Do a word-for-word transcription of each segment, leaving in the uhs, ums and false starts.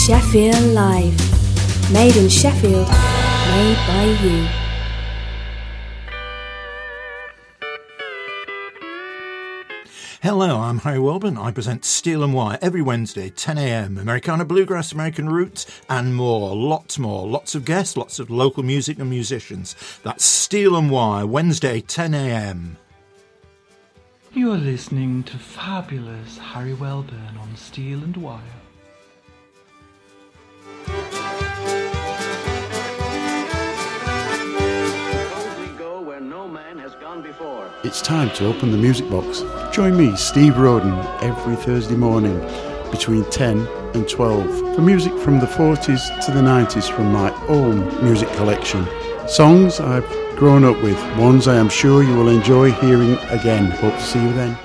Sheffield Live. Made in Sheffield, made by you. Hello, I'm Harry Welburn. I present Steel and Wire every Wednesday, ten a.m. Americana Bluegrass, American Roots, and more. Lots more. Lots of guests, lots of local music and musicians. That's Steel and Wire, Wednesday, ten a.m. You are listening to fabulous Harry Welburn on Steel and Wire. It's time to open the music box. Join me, Steve Roden, every Thursday morning between ten and twelve for music from the forties to the nineties from my own music collection. Songs I've grown up with, ones I am sure you will enjoy hearing again. Hope to see you then.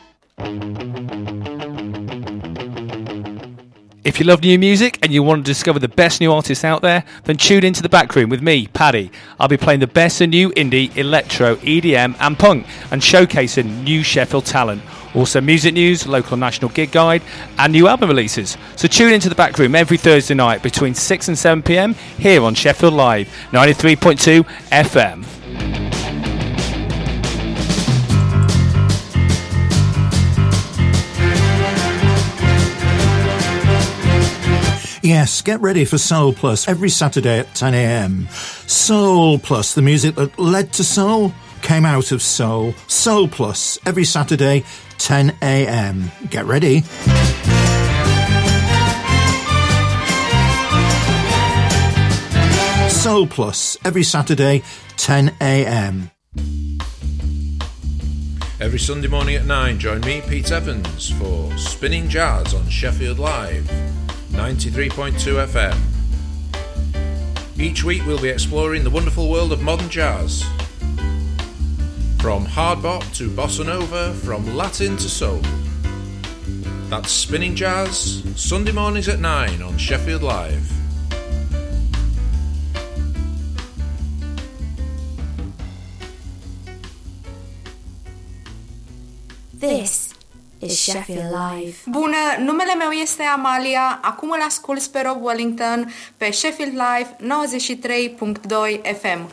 If you love new music and you want to discover the best new artists out there, then tune into The Back Room with me, Paddy. I'll be playing the best of new indie, electro, E D M and punk and showcasing new Sheffield talent. Also music news, local national gig guide and new album releases. So tune into The Back Room every Thursday night between six and seven p.m. here on Sheffield Live, ninety-three point two F M. Yes, get ready for Soul Plus every Saturday at ten a.m. Soul Plus, the music that led to soul, came out of soul. Soul Plus every Saturday, ten a.m. Get ready. Soul Plus every Saturday, ten a.m. Every Sunday morning at nine, join me, Pete Evans, for Spinning Jazz on Sheffield Live, ninety-three point two F M. Each week we'll be exploring the wonderful world of modern jazz. From hard bop to bossa nova, from Latin to soul. That's Spinning Jazz, Sunday mornings at nine on Sheffield Live. This is Sheffield Live. Bună, numele meu este Amalia, acum îl ascult pe Rob Wellington pe Sheffield Live nouăzeci și trei punct doi F M.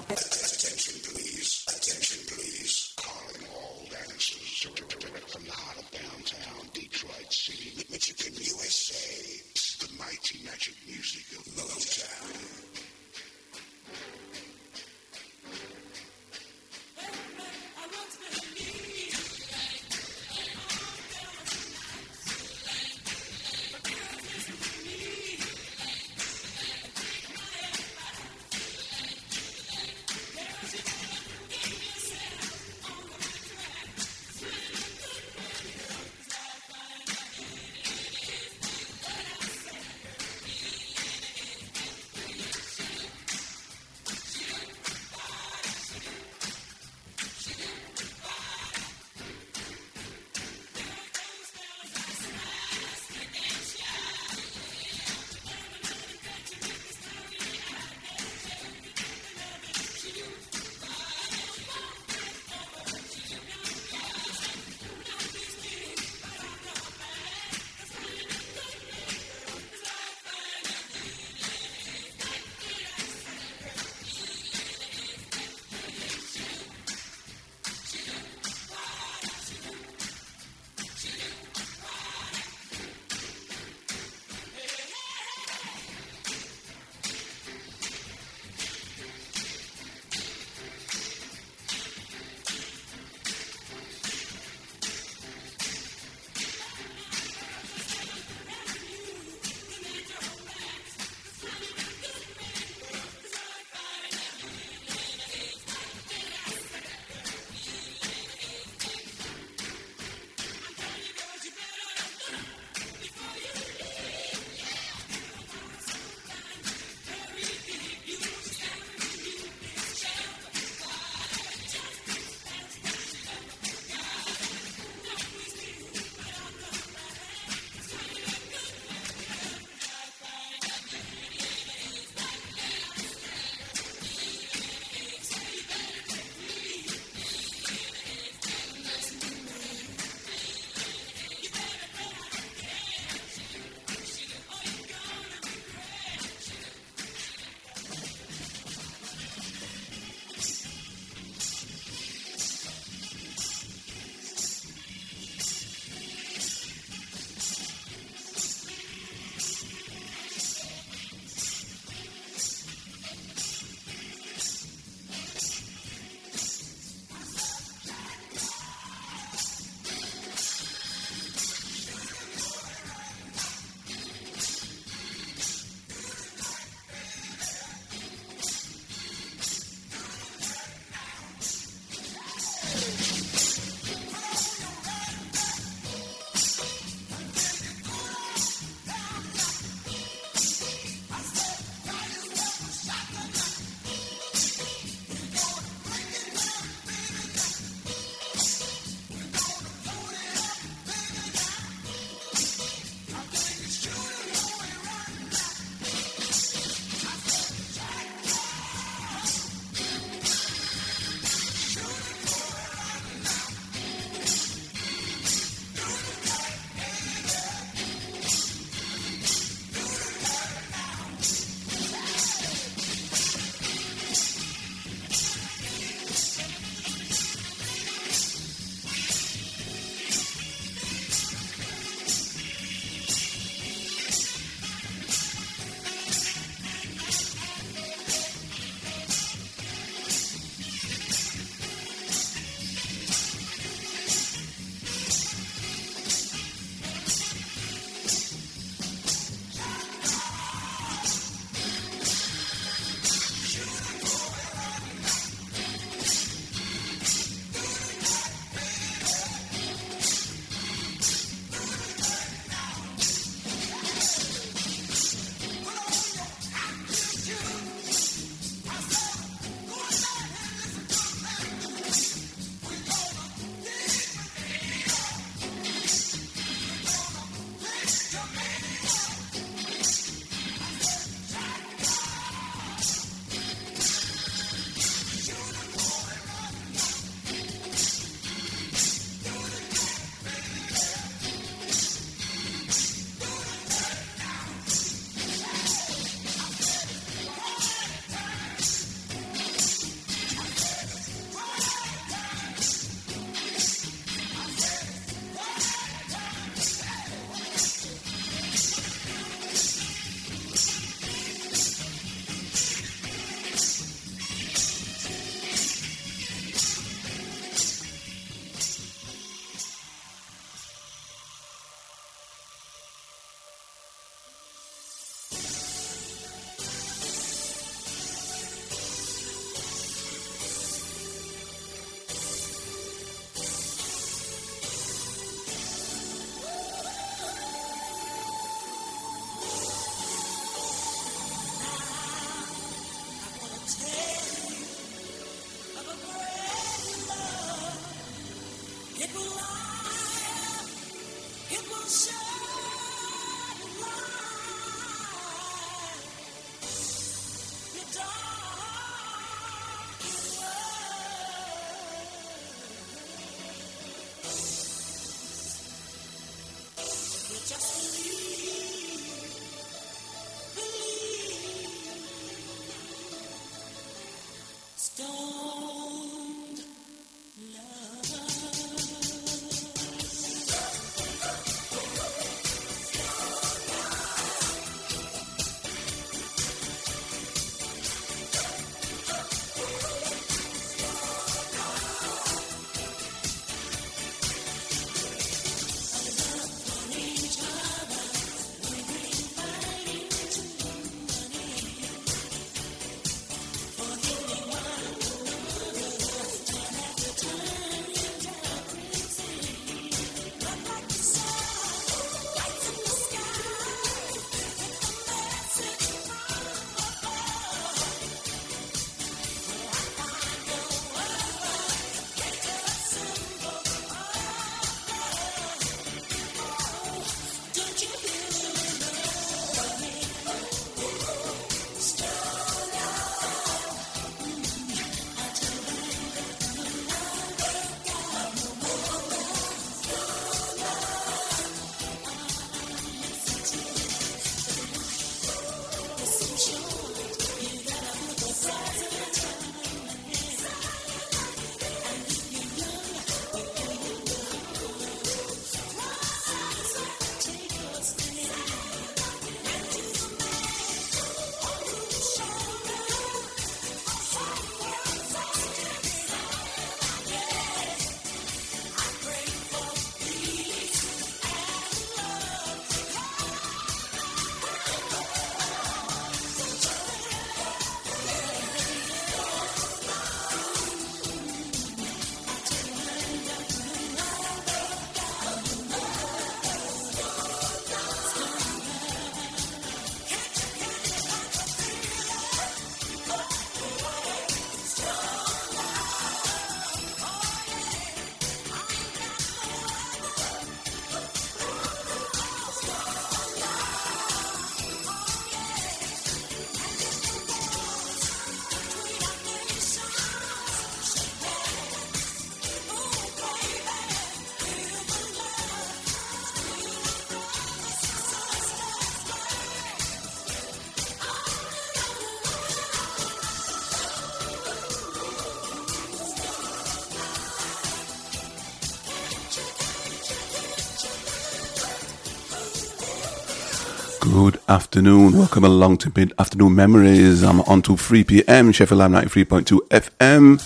Good afternoon. Welcome along to Mid Afternoon Memories. I'm on to three p.m. Sheffield Live ninety-three point two F M.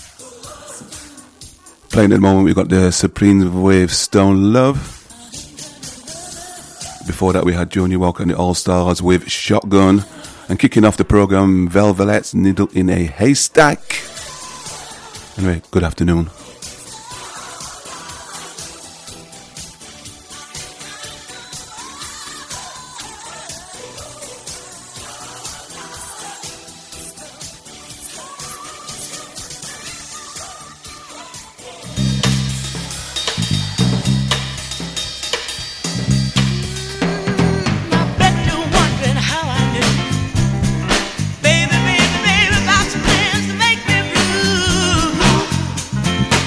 Playing at the moment, we've got the Supreme Wave Stone Love. Before that, we had Joni Walker and the All Stars with Shotgun. And kicking off the program, Velvet's Needle in a Haystack. Anyway, good afternoon. Baby, baby, baby, got some plans to make me blue.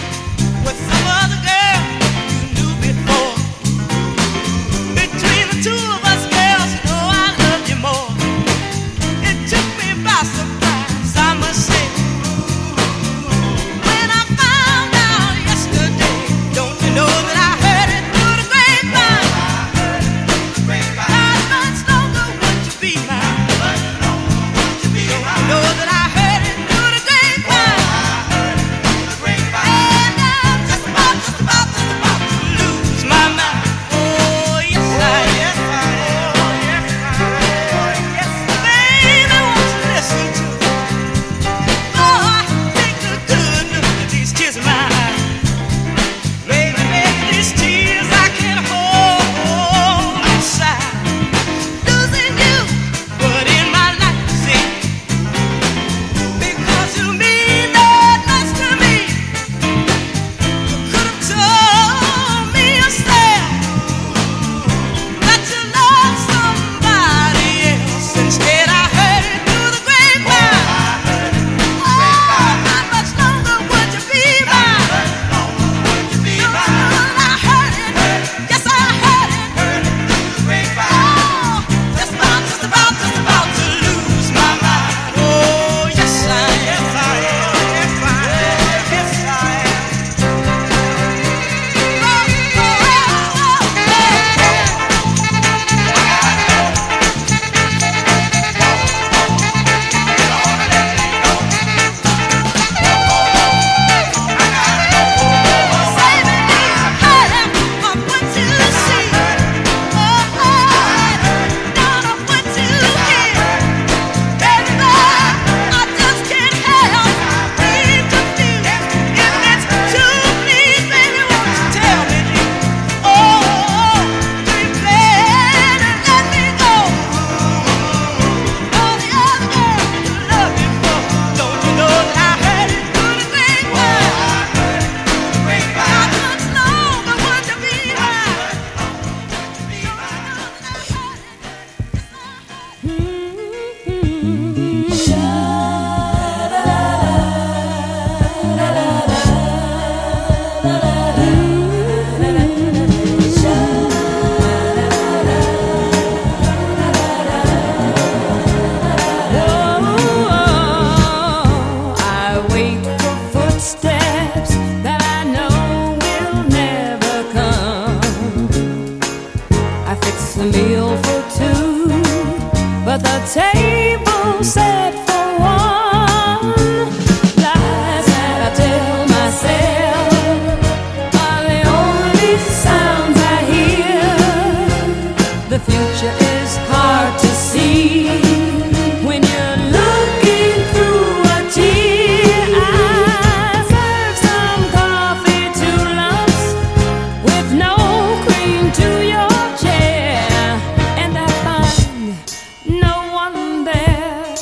but the table set for one. Lies that I tell myself are the only sounds I hear. The future is hard to see when you're looking through a tear. I serve some coffee, two lumps with no cream to your chair, and I find no one there.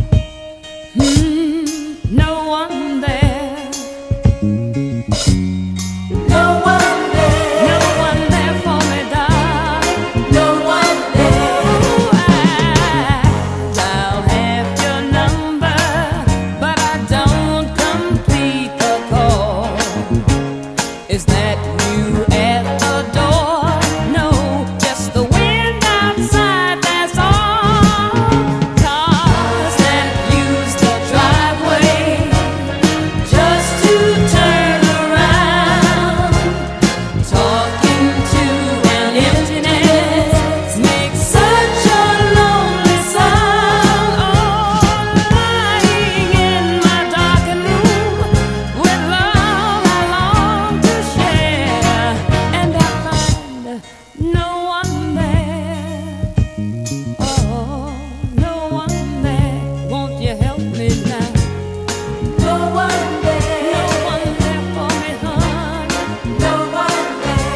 Hmm, no one there. No one there. No one there for me, darling. No one there. Ooh, I, I'll have your number, but I don't complete the call. Is that you at the door? No, just the wind outside, that's all. Cars that use the driveway just to turn around. Talking to an emptiness makes such a lonely sound. Oh, lying in my darkened room with love I long to share, and I find no one there. Oh, no one there. Won't you help me now? No one there. No one there for me, honey. No one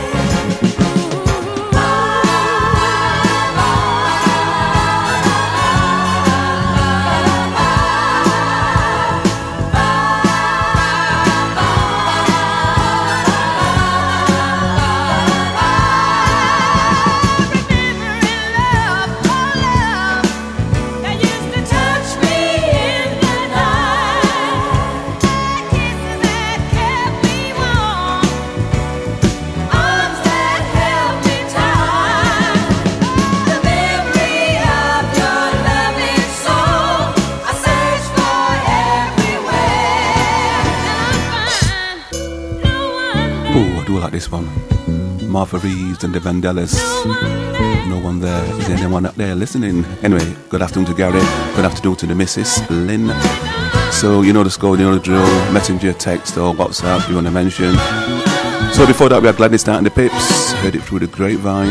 that used to touch me in the night, kisses that kept me warm, arms that held me tight. The memory of your loving soul I search for everywhere, and I find no one there. Oh, I do like this one. Martha Reeves and the Vandellas. No one there. Is anyone up there listening? Anyway, good afternoon to Gary. Good afternoon to the Missus Lynn. So, you know the score, you know the drill. Messenger, text, or WhatsApp you want to mention. So, before that, we had Gladys Knight and the Pips. Heard it through the grapevine.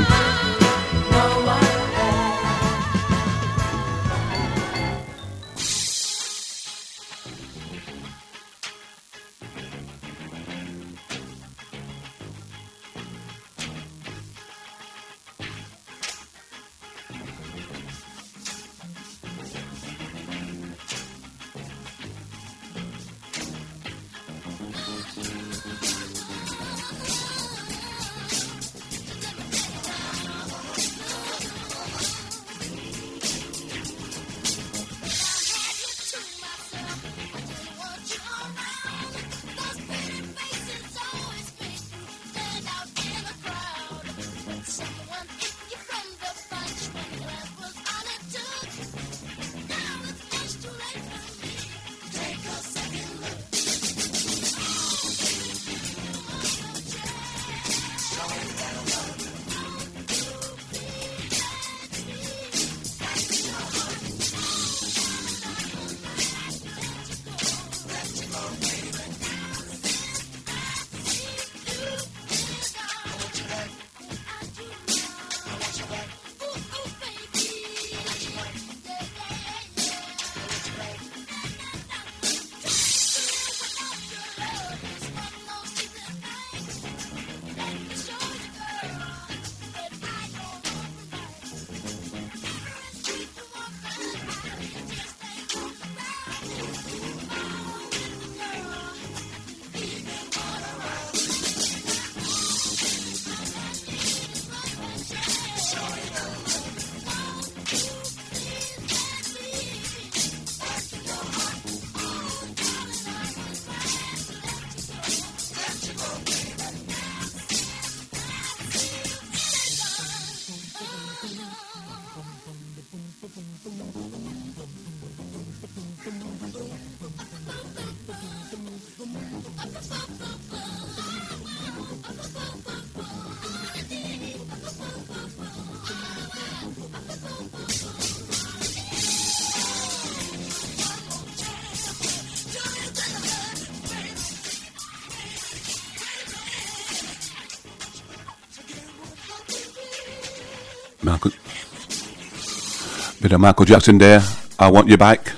Michael, bit of Michael Jackson there. I Want You Back.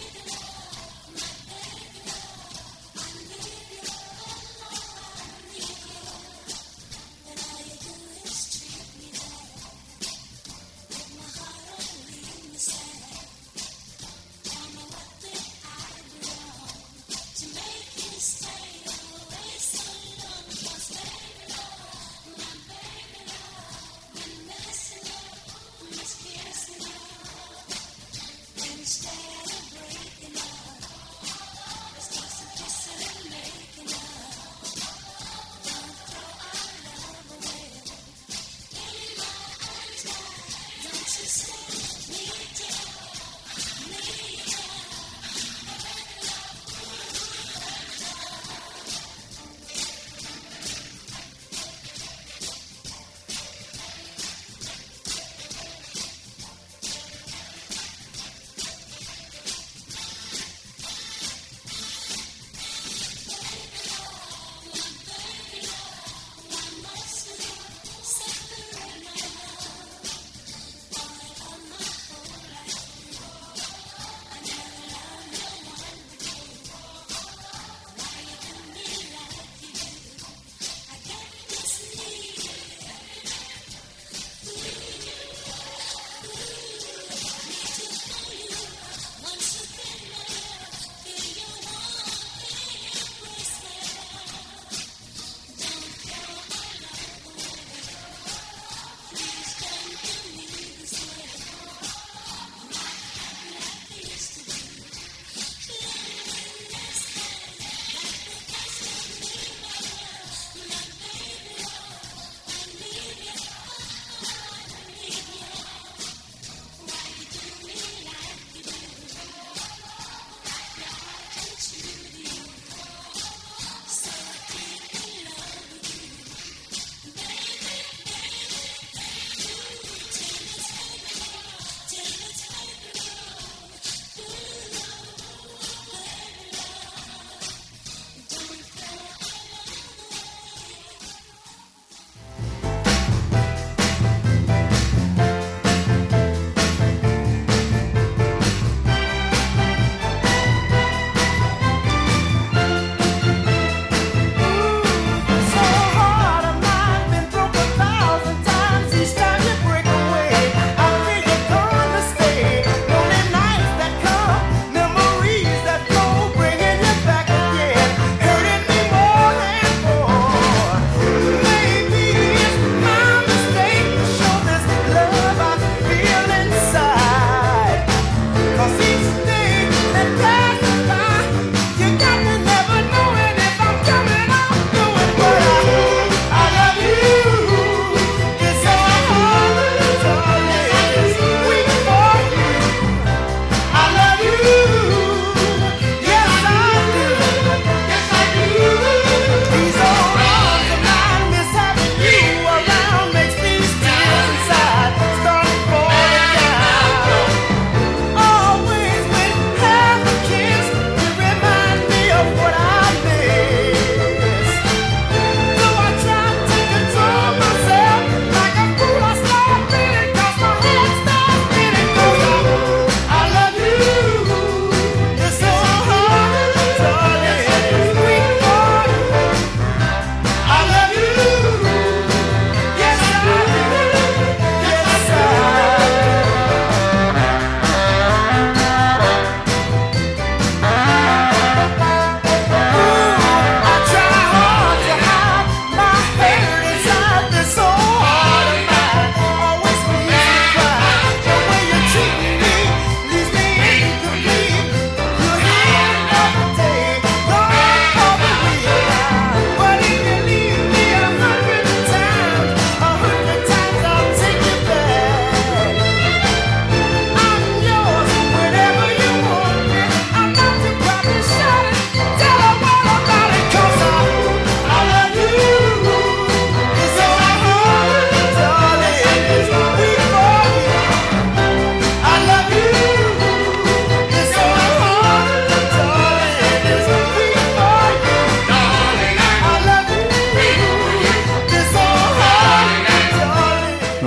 Thank you.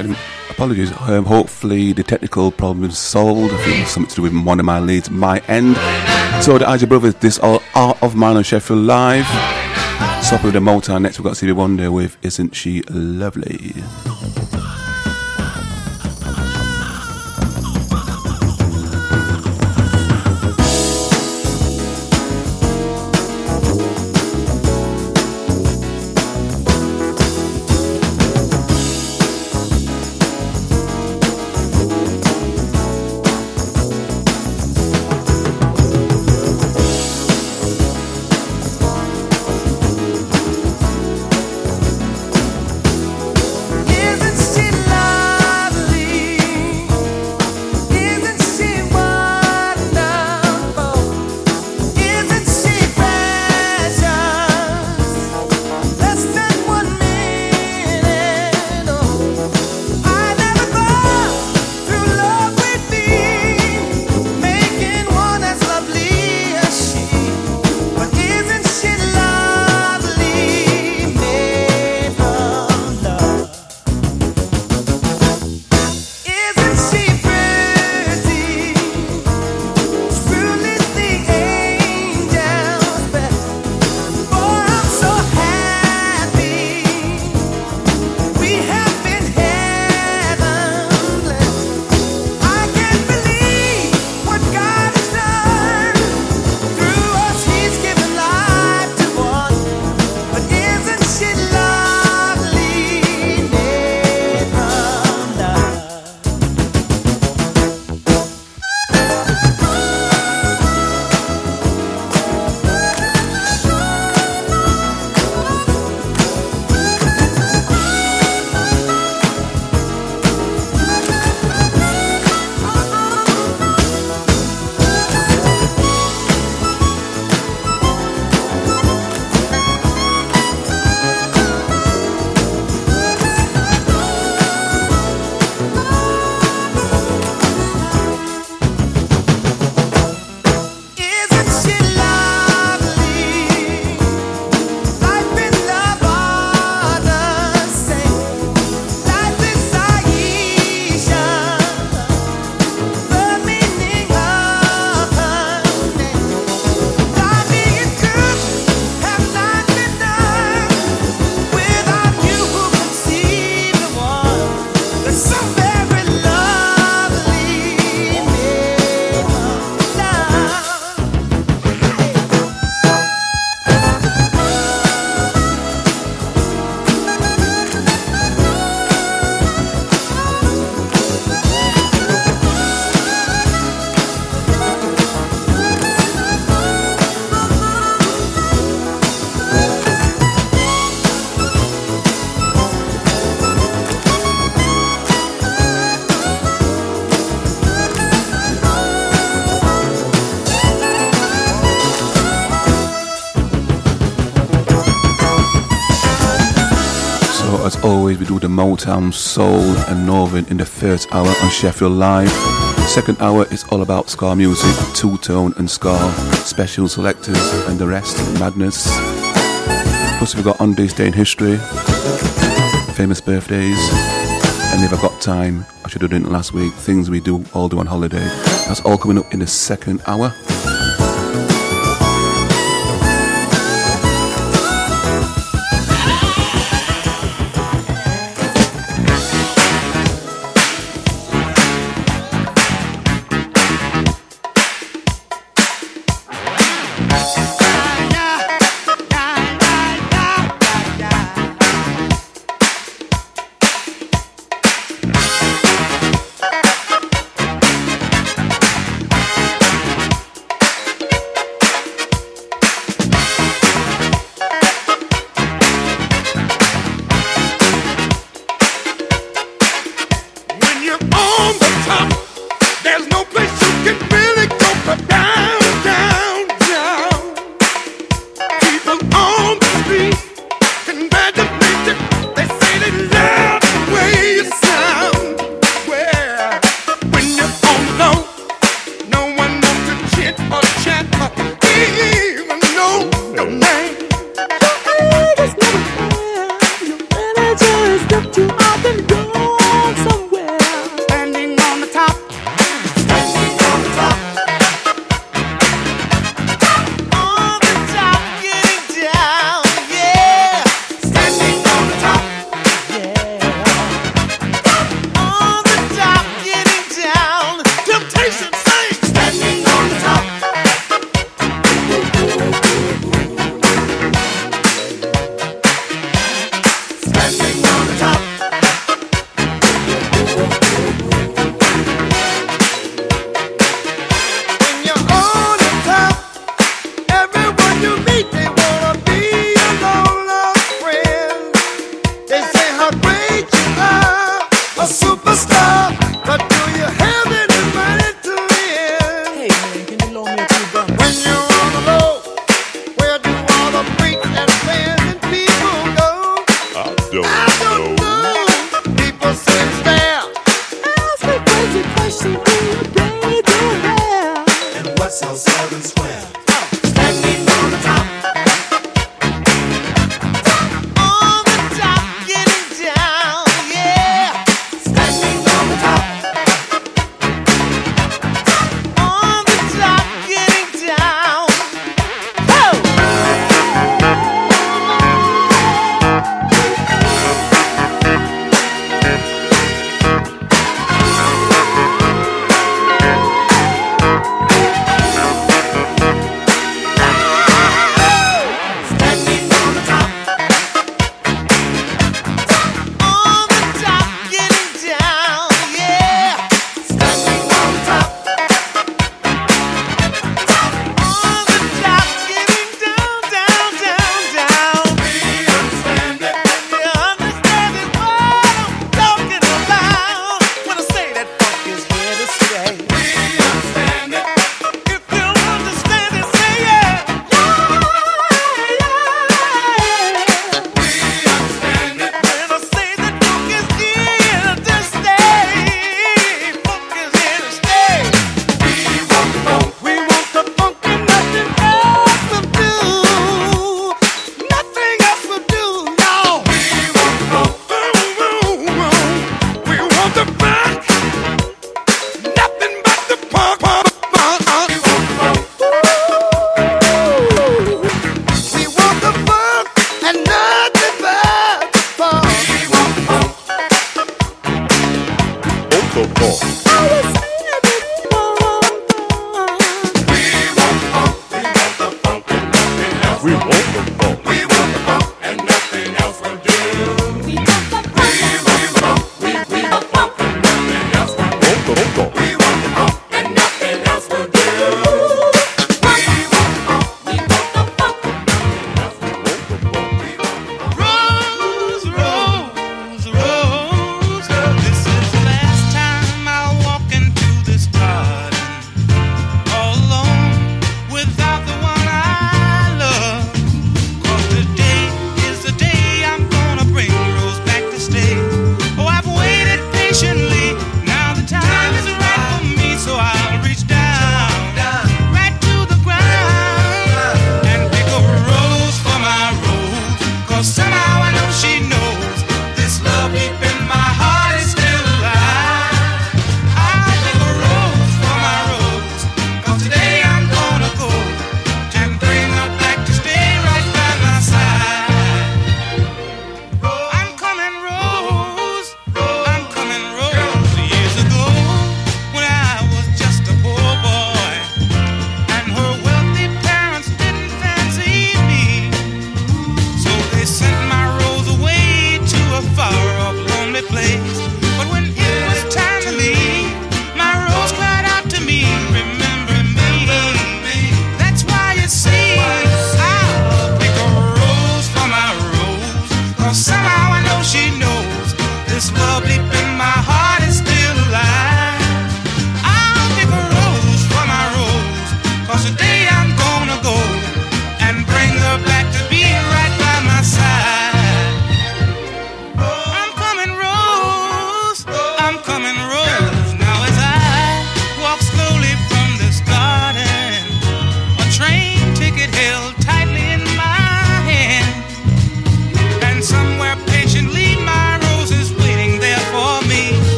Right, apologies. Um, hopefully the technical problem is solved. I think it's something to do with one of my leads, my end. So the Isley Brothers, this all Art of Mine on Sheffield Live. Stop with the Motown. Next we've got Stevie Wonder with Isn't She Lovely? Always, we do the Motown, Soul and Northern in the first hour on Sheffield Live. Second hour is all about ska music, two-tone and ska, special selectors and the rest, madness. Plus we've got On This Day in History, famous birthdays, and if I got time, I should have done it last week, things we do all do on holiday. That's all coming up in the second hour. Too often gone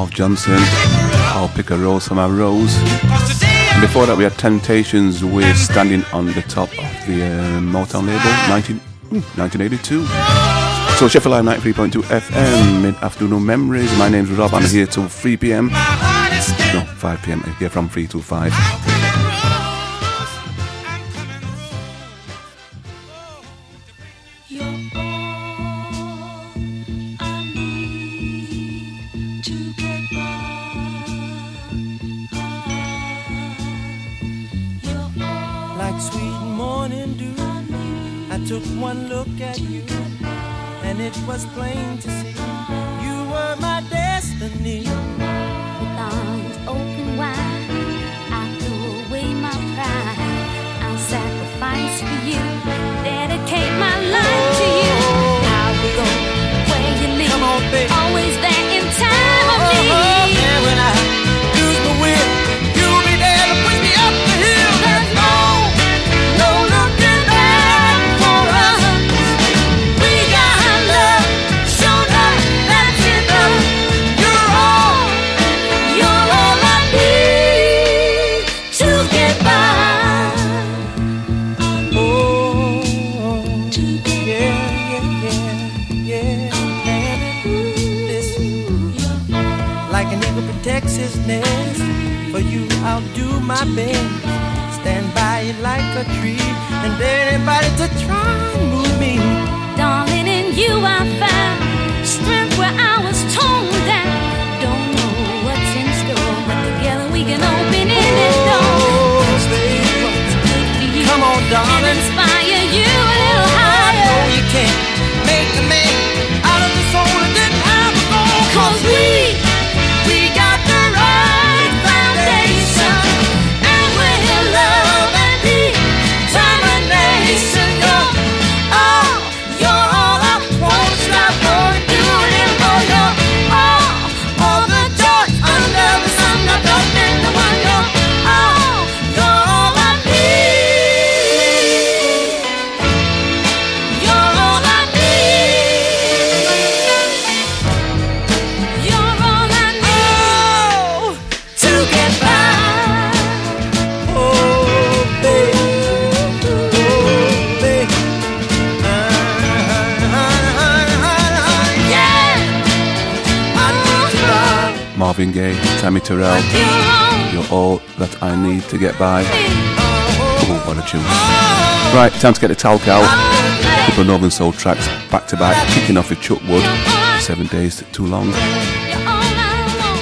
Marv Johnson, I'll Pick a Rose for My Rose. And before that we had Temptations with Standing on the Top of the uh, Motown label, nineteen, nineteen eighty-two. So Sheffield Live ninety-three point two F M, mid-afternoon memories. My name's Rob, I'm here till three p.m. No, five p.m. Here from three till five. Like sweet morning dew, I took one look at you, and it was plain to see you were my destiny. With arms open wide, I threw away my pride. I'll sacrifice for you, dedicate my life to you. I will go where you lead, Come on, baby. always there in time of need. Oh, yeah, when I lose my will, you'll be there to push me up the hill. There's no, no looking back for us. We got love, show love, that's enough. You're all, you're all I need to get by. Oh, yeah, yeah, yeah, yeah, baby. Listen, like an eagle protects his nest, for you I'll do my best. Stand by it like a tree, and dare anybody to try and move me. Darling, in you I found strength where I was torn down. Don't know what's in store, but together we can open any door. Oh, Do baby, what's good for you, come on, and darling. inspire you a little I higher. know you can't make a man out of the soul that didn't have a goal. 'Cause we, we got the right foundation, and we're love and determination. You're all, you're all I want to stop for doing it for. You're all, all the joy under the sun. I don't think the one. You're all, you're all I need. You're all I need. You're all I need to get by. Oh, baby, oh, baby, yeah. I need to love Marvin Gaye, Tammy Terrell, You're all You're All That I Need to Get By. Oh, what a tune. Right, time to get the talc out. A couple of Northern Soul tracks back to back, kicking off with Chuck Wood, Seven Days Too Long. You're all I want.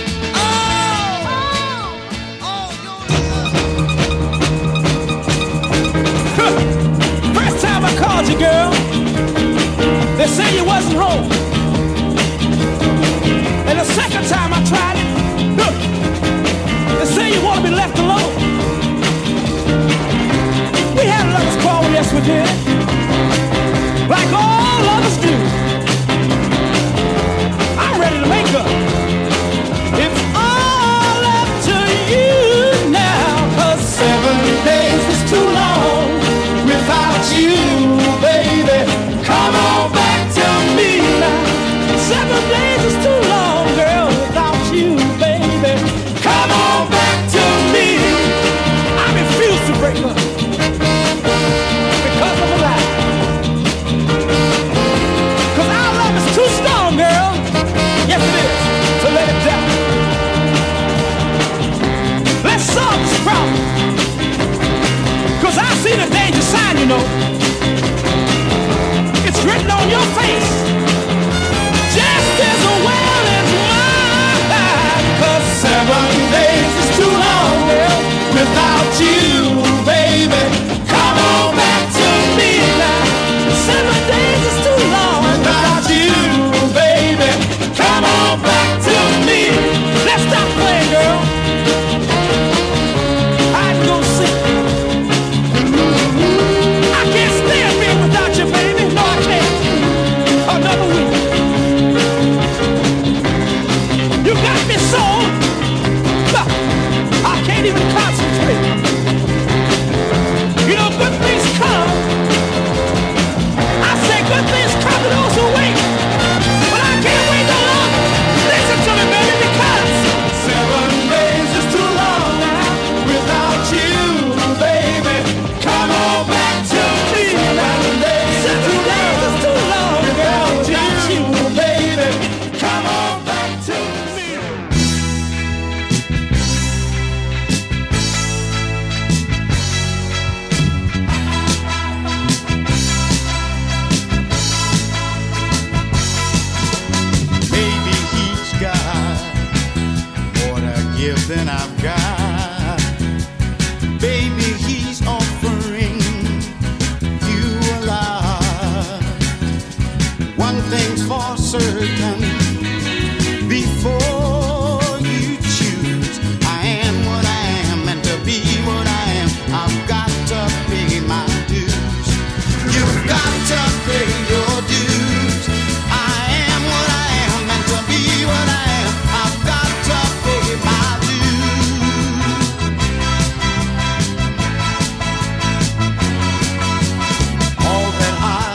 First time I called you, girl, they say you wasn't home. And the second time I tried it, look, they say you want to be left alone. We had a lover's quarrel, yes we did, like all lovers do. I'm ready to make up. It's all up to you now, 'cause seven days is too long without you, baby. Come on back to me now. Seven days is too long, girl, without you, baby. Come on back to me. I refuse to break up because of a lie. 'Cause our love is too strong, girl. Yes, it is, to let it down. Let's solve this problem, 'cause I see the danger sign, you know. It's written on your face, just as well as mine. 'Cause seven days is too long, girl, without you, baby. Come on back to me now. Seven days is too long without you, baby. Come on back to me. Let's stop playing, girl. I go sick. I can't everything I've got. Baby, he's offering you a lot. One thing's for certain, before you choose, I am what I am, meant to be what I am. I've got to pay my dues. You've got to pay your dues. I am what I am, meant to be what I am. I've got to pay my dues. All that I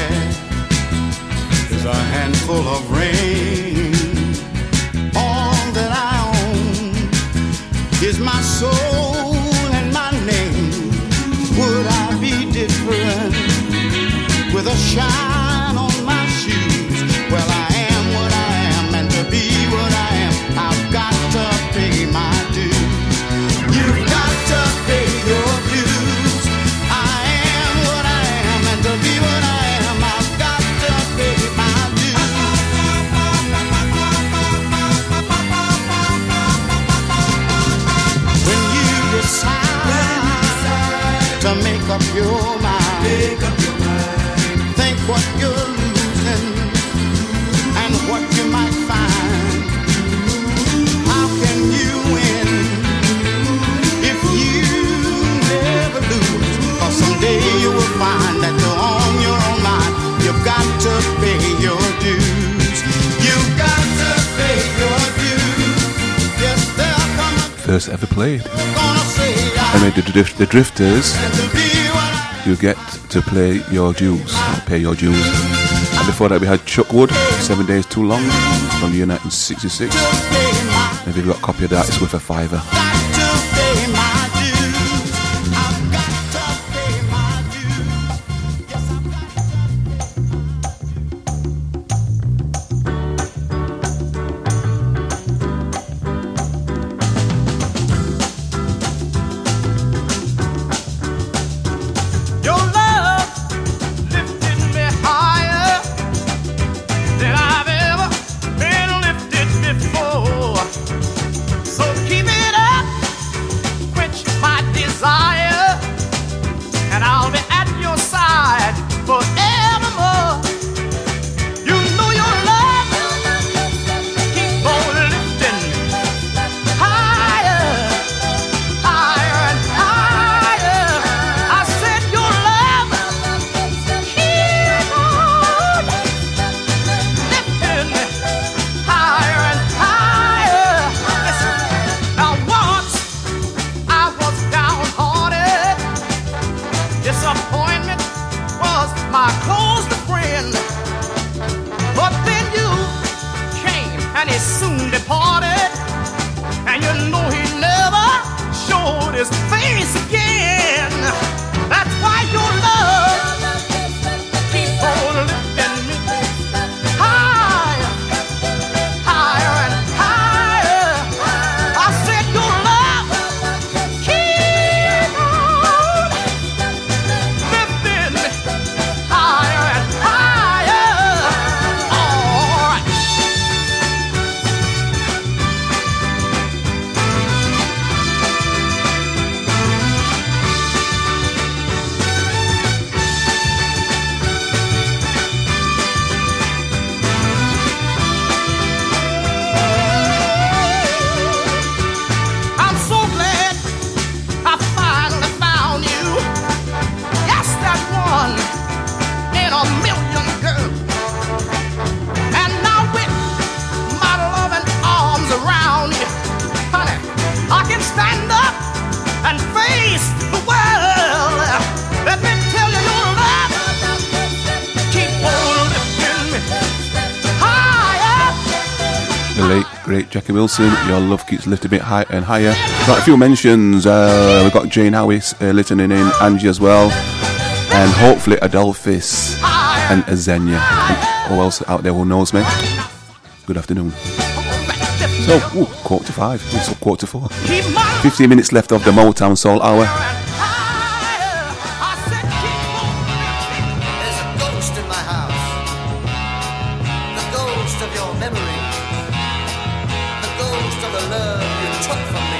have is a handful of rain. All that I own is my soul and my name. Would I be different with a shine on my shoes? Well, I am what I am, meant to be what I am. I've got to pay my dues. You've got to pay your dues. I am what I am, meant to be what I am. I've got to pay my dues. When you decide to make up your mind, think what you're losing and what you might find. How can you win if you never lose? 'Cause someday you will find that you're on your own mind. You've got to pay your dues. You've got to pay your dues. Yes, there'll come a First ever played. gonna say I Anyway, the, Drift- the Drifters, meant to be what I you get to play your dues, or pay your dues. And before that we had Chuck Wood, Seven Days Too Long, from the year nineteen sixty-six. pay my And if you've got a copy of that, it's worth a fiver. got to pay my dues. I've got to pay my dues. Yes, I've got Your love lifted me higher than I've ever been lifted before. So keep it up, quench my desire, and I'll be at your side forevermore. You know your love keep on lifting higher, higher and higher. I said your love keep on lifting higher and higher. Listen, now once I was downhearted, disappointment was my closest friend. But then you came and he soon departed, and you know he never showed his face again. That's why your love keep on lifting me higher, higher and higher. I said your love keep on lifting me higher and higher. All right. I'm so glad I finally found you. Yes, that one in a million girls. And now with my loving arms around you, honey, I can stand up and face the world. Let me tell you, your love keep on lifting me higher. The late, great Jackie Wilson, your love keeps lifting a bit higher and higher. Got a few mentions, uh, we've got Jane Howis uh, listening in, Angie as well, and hopefully Adolphus and Azenia, and who else out there who knows me. Good afternoon. So, ooh, quarter to five, it's quarter to four. Keep my fifteen minutes left of the Motown Soul Hour. There's a ghost in my house. The ghost of your memory. The ghost of the love you took from me.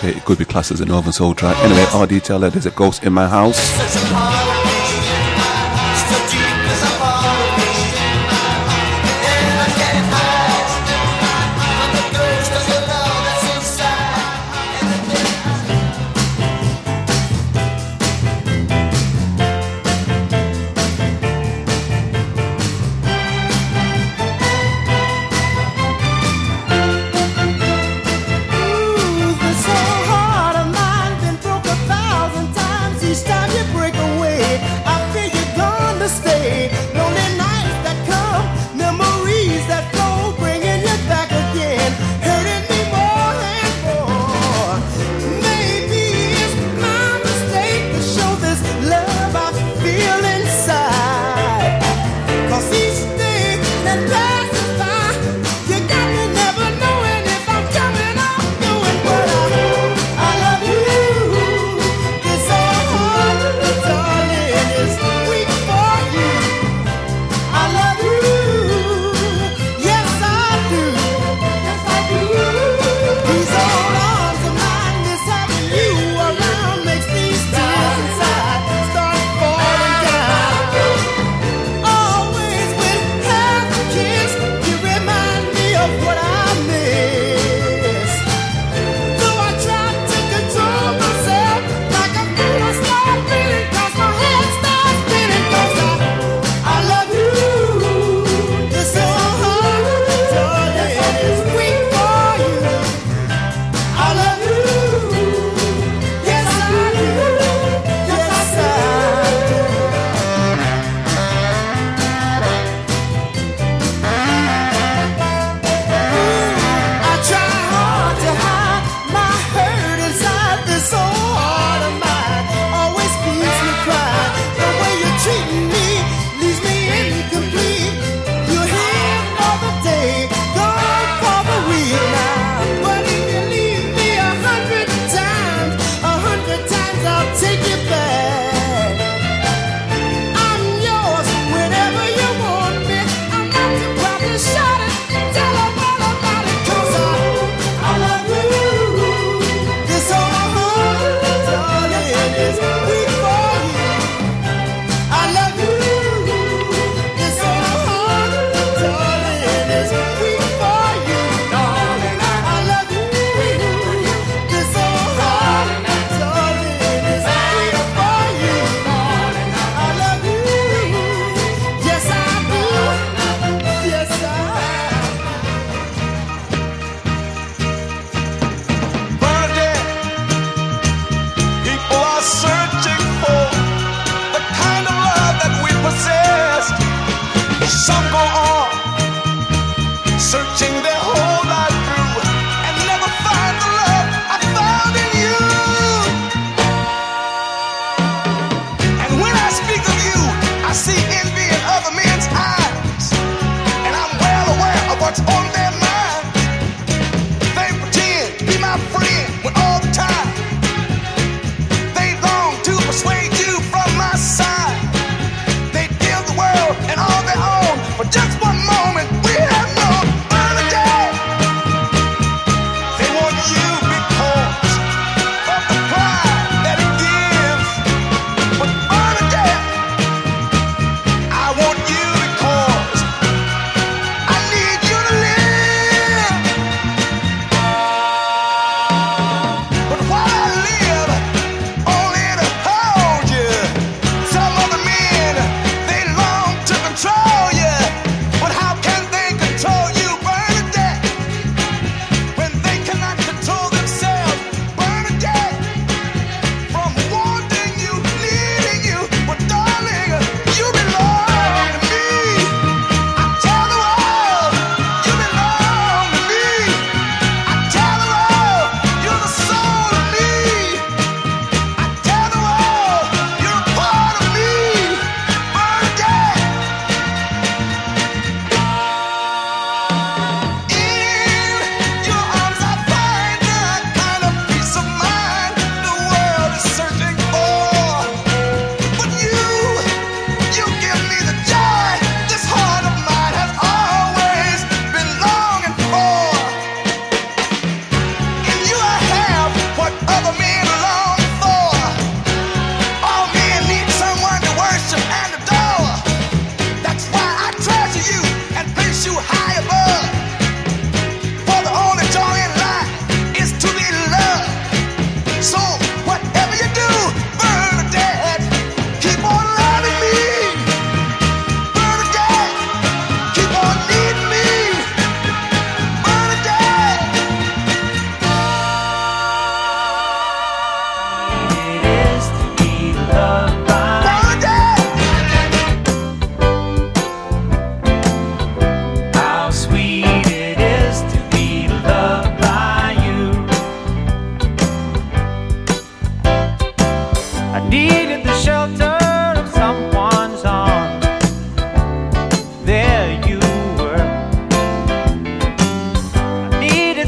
Okay, it could be classed as a Northern Soul track. Anyway, R D tell her there's a ghost in my house. This old heart of mine been broke a thousand times. Each time you break away,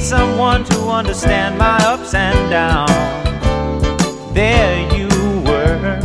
someone to understand my ups and downs. There you were,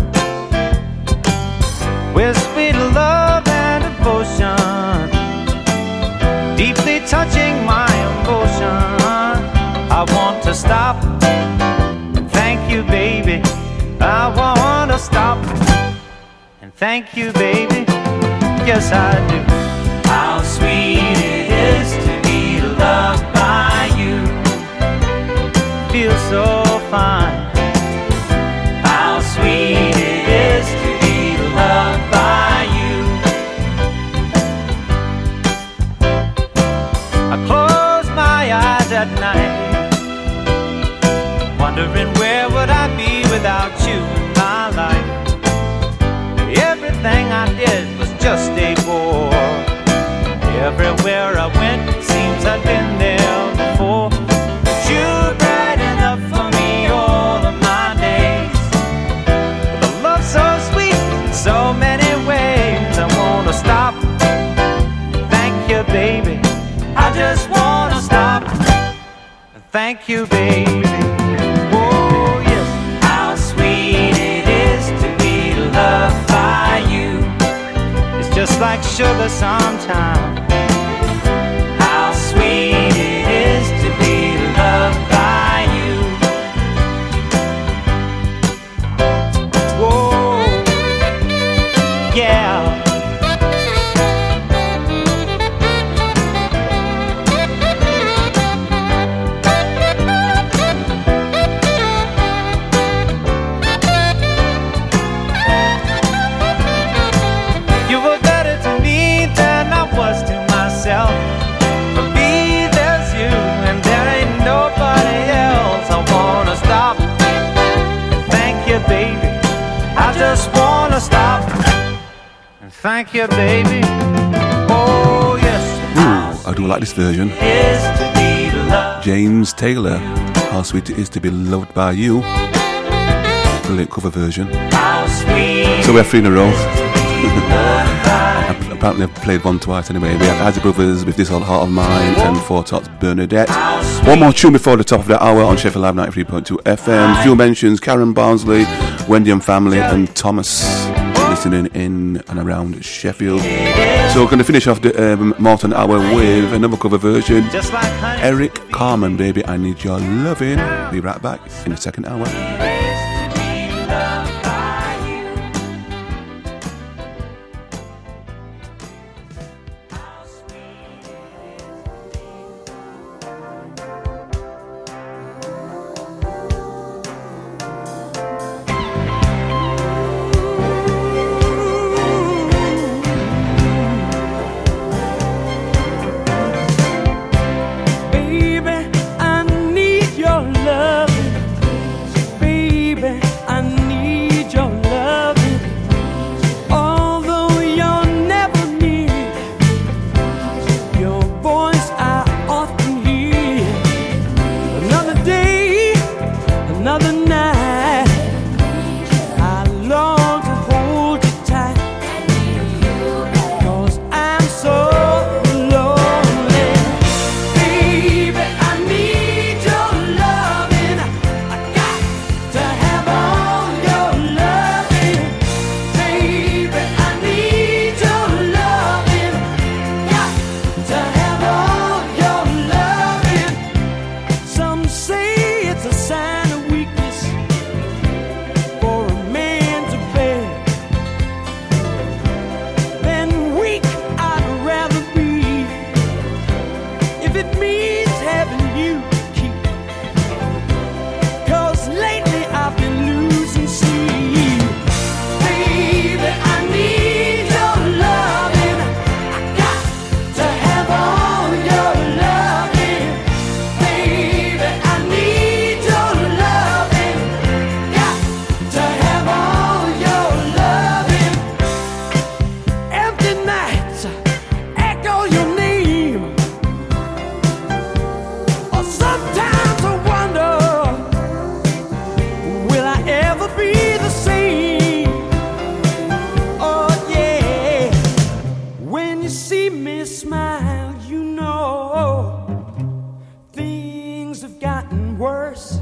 with sweet love and devotion, deeply touching my emotion. I want to stop and thank you, baby. I want to stop and thank you, baby. Yes, I do. How sweet it is to be loved by you. Feels so fine. How sweet it is to be loved by you. I close my eyes at night, wondering where would I be without you in my life. Everything I did was just a bore. Everywhere I went, it seems I'd been there before. But you brighten up for me all of my days. With a love so sweet in so many ways. I wanna stop, thank you, baby. I just wanna stop, thank you, baby. Oh yes, how sweet it is to be loved by you. It's just like sugar sometimes. How sweet it is to be loved by you. Whoa, yeah. You were better to me than I was to myself. For me, there's you, and there ain't nobody else. I wanna stop, thank you, baby. I just wanna stop, and thank you, baby. Oh yes. Ooh, I do like this version. Is to be loved. James Taylor, How Sweet It Is to Be Loved by You. Brilliant cover version. How sweet. So we're three in a row. Apparently I've played one twice anyway. We have Isaac Brothers with This Old Heart of Mine and Four Tots Bernadette. One more tune before the top of the hour on Sheffield Live ninety-three point two F M. Few mentions: Karen Barnsley, Wendy and family, and Thomas listening in and around Sheffield. So we're going to finish off the um, Morton hour with another cover version. Eric Carmen, Baby I Need Your Loving. Be right back in the second hour. Baby, I need your love. Baby, gotten worse.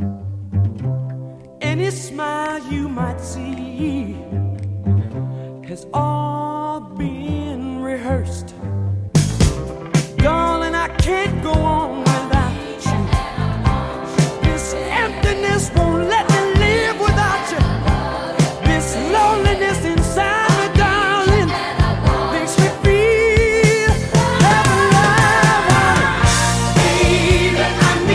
Any smile you might see has all been rehearsed. Darling, I can't go on